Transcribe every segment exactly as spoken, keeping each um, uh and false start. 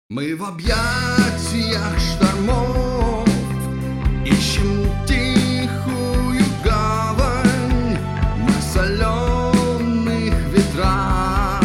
Мы в объятиях штормов ищем тихую гавань на соленых ветрах,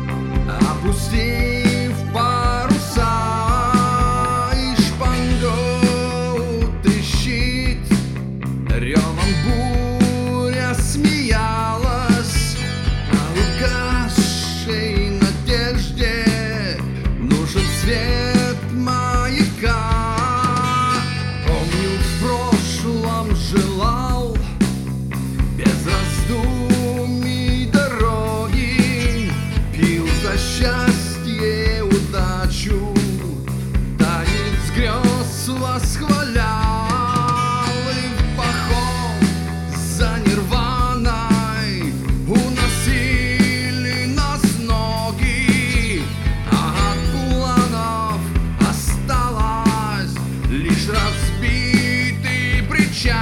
опустив паруса, и шпангоут трещит, ревом буря смеялась, а угасшей надежде нужен свет маяка. Помню, в прошлом желал без раздумий дороги, пил за счастье, удачу, танец грез восхвалял, и в поход за нирваной уносили нас ноги, а от планов осталось лишь разбитый причал.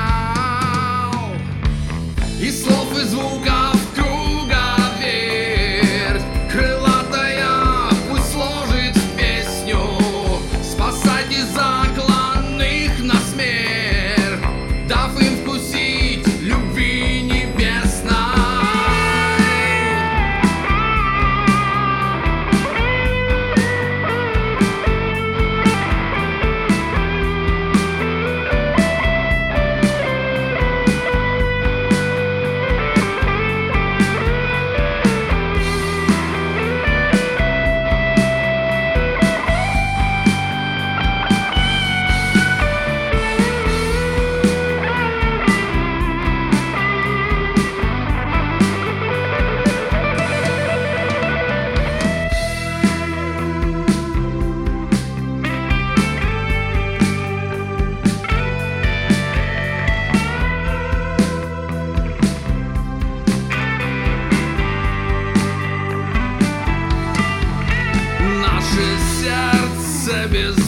И слов и звуков круговерть крылатая пусть сложит в песню, спасайте закланных на смерть, дав им вкусить любви небесной. Наше сердце без